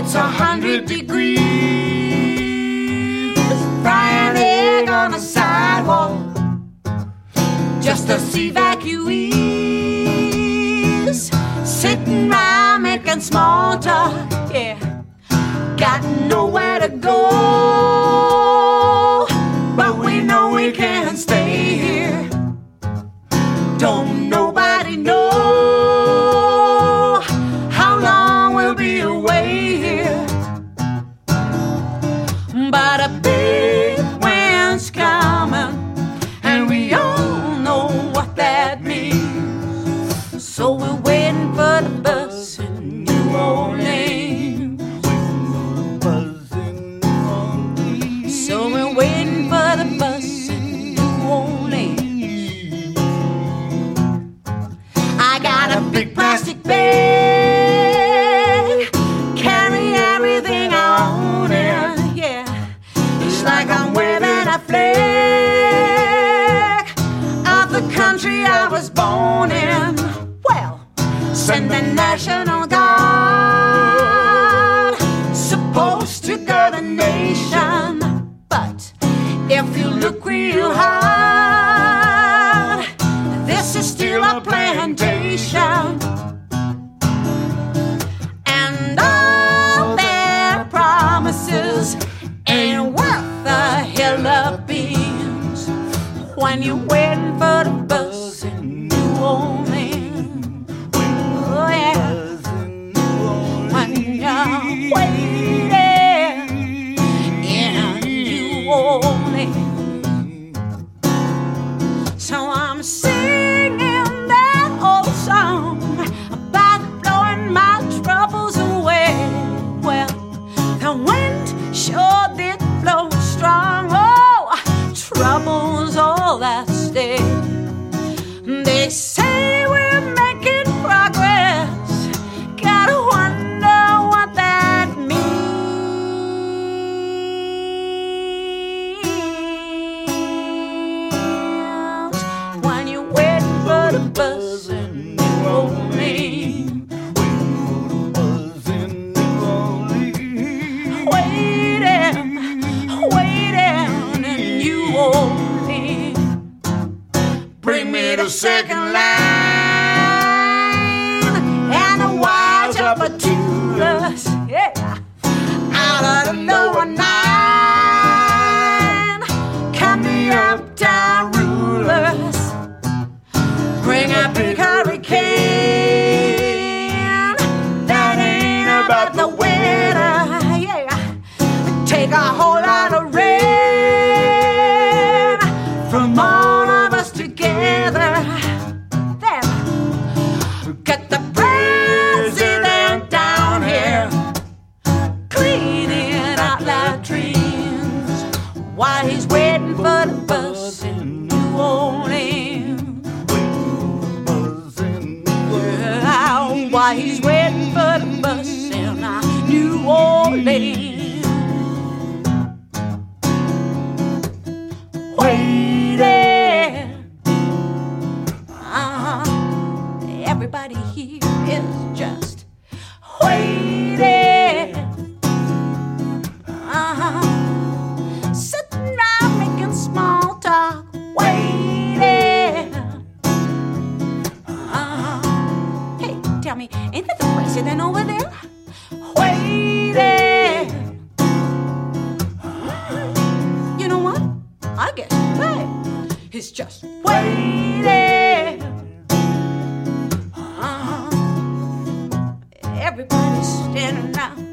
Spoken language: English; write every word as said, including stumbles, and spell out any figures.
it's a hundred degrees. Frying egg on a sidewalk just to see evacuees sitting around making small talk. Yeah, got nowhere to go, but we know we can't stay here. Don't nobody know how long we'll be away here. But a big wind's coming, and we all know what that means. So we're waiting for the bus in New Orleans. So we're waiting for the bus in New Orleans. I got a big plastic bag, carry everything I own in. Yeah, it's like I'm waving a flag of the country I was born in. Well, send the National Guard, supposed to guard the nation. But if you look real hard, this is still a plantation. And all their promises ain't worth a hill of beans when you're waiting for the bus in New Orleans. Oh yeah, when you're waiting in New Orleans. So I'm singing that old song about blowing my troubles away. Well, the wind sure did blow strong. Oh, troubles all that stay. They say we're making progress. Gotta wonder what that means when you're waiting for the bus in New Orleans. Waiting, waiting in New Orleans. Bring me the second line and a watch up a Tulus. Yeah, out of the lower nine, come me uptown rulers. Bring a big hurricane that ain't about the weather. Yeah, take a whole lot of rain from all of us together. Then get the president down here, cleaning out latrines while he's waiting for the bus in New Orleans. Yeah, while he's waiting for the bus in uh, New Orleans. Waiting. Uh-huh. Everybody here is just waiting. Uh-huh. Sitting around making small talk. Waiting. Uh-huh. Hey, tell me, ain't that the president over there? Waiting. You know what? I guess you're right. He's just waiting. Uh-huh. Everybody's standing around